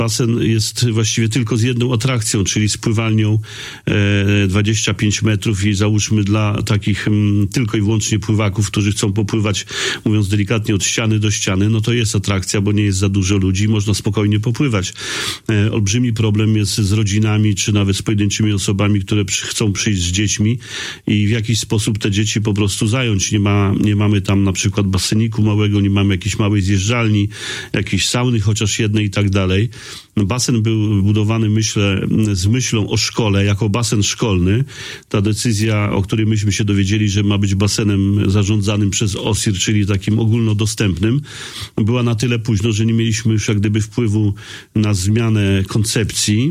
Basen jest właściwie tylko z jedną atrakcją, czyli z pływalnią 25 metrów i załóżmy dla takich tylko i wyłącznie pływaków, którzy chcą popływać, mówiąc delikatnie, od ściany do ściany, no to jest atrakcja, bo nie jest za dużo ludzi, można spokojnie popływać. Olbrzymi problem jest z rodzinami, czy nawet z pojedynczymi osobami, które chcą przyjść z dziećmi i w jakiś sposób te dzieci po prostu zająć. Nie mamy tam na przykład baseniku małego, nie mamy jakiejś małej zjeżdżalni, jakiejś sauny chociaż jednej i tak dalej. Basen był budowany, myślę, z myślą o szkole, jako basen szkolny. Ta decyzja, o której myśmy się dowiedzieli, że ma być basenem zarządzanym przez OSIR, czyli takim ogólnodostępnym, była na tyle późno, że nie mieliśmy już jak gdyby wpływu na zmianę koncepcji.